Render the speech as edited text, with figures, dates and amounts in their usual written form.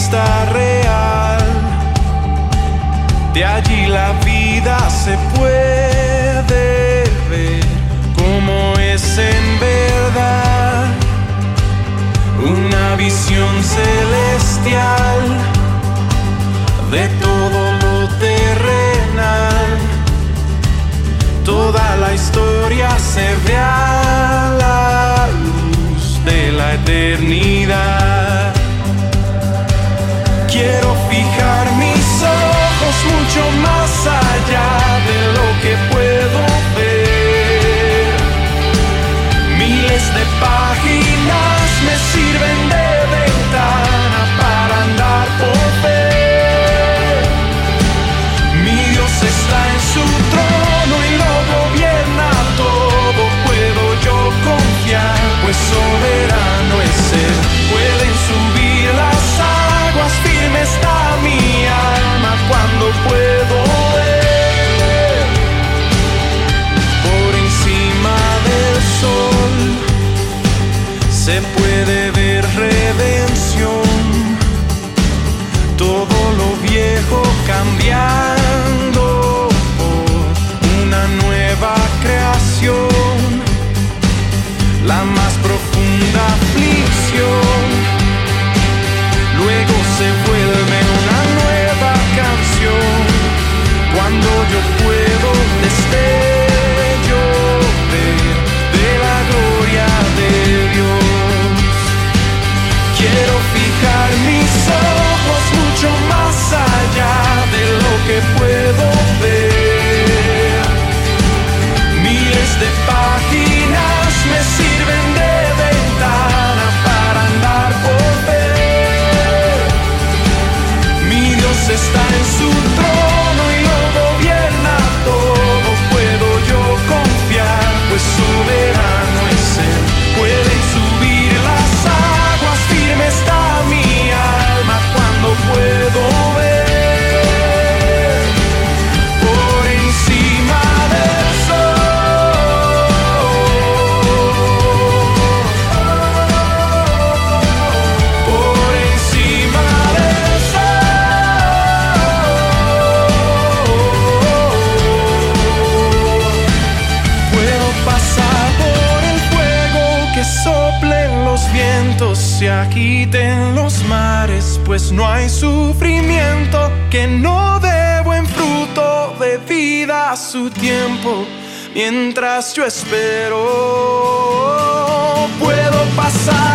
vista real. De allí la vida se puede ver como es en verdad. Una visión celestial de todo lo terrenal. Toda la historia se ve a la luz de la eternidad. Quiero fijar mis ojos mucho más allá de lo que puedo ver. Miles de páginas me sirven de ventana para andar por ver. Mi Dios está en su trono y lo gobierna todo. Puedo yo confiar, pues soberano es Él. Pueden subir las aguas, firme está mi alma cuando puedo ver. Por encima del sol se puede ver redención. Todo lo viejo cambiando por una nueva creación. La más profunda aflicción luego se vuelve una nueva canción. Cuando yo puedo destello ver de la gloria de Dios. Quiero fijar mis ojos mucho más allá de lo que puedo ver. Miles de páginas me sirven de ventana para andar por ver. Mi Dios está en su trono y lo gobierna todo. Puedo yo confiar, pues soberano es Él. Pueden subir las aguas, firme está mi alma cuando puedo ver. Por encima del sol, por encima del sol. Puedo pasar por el fuego, que soplen los vientos, se agiten los mares, pues no hay sufrimiento que no dé buen fruto de vida a su tiempo. Mientras yo espero, puedo pasar